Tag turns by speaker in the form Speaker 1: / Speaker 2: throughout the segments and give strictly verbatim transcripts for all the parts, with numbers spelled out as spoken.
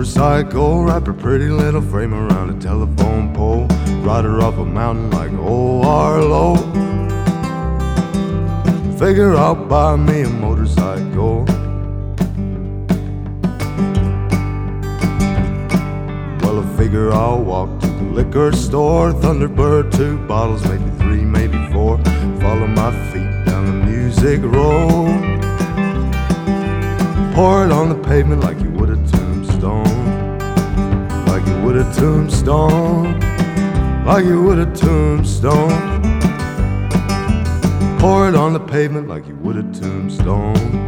Speaker 1: motorcycle, wrap a pretty little frame around a telephone pole, ride her up a mountain like old Arlo. Figure I'll buy me a motorcycle. Well, I figure I'll walk to the liquor store, Thunderbird, two bottles, maybe three, maybe four, follow my feet down the music road, pour it on the pavement like you would a tombstone, like you would a tombstone, like you would a tombstone. Pour it on the pavement like you would a tombstone.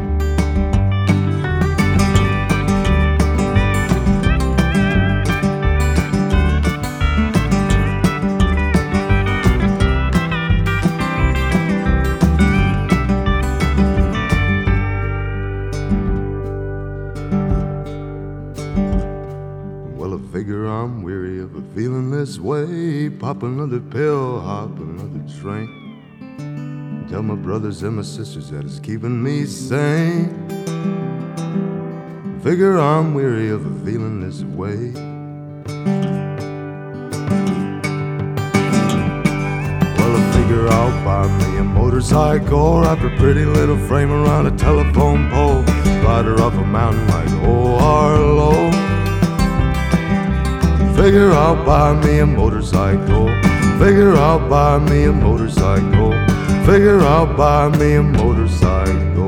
Speaker 1: Well, I figure I'm weary of feeling this way. Pop another pill, hop another train. Tell my brothers and my sisters that it's keeping me sane. Figure I'm weary of feeling this way. Well, I figure I'll buy me a motorcycle, wrap a pretty little frame around a telephone pole, ride her up a mountain like old Arlo. Figure I'll buy me a motorcycle. Figure I'll buy me a motorcycle. Figure I'll buy me a motorcycle.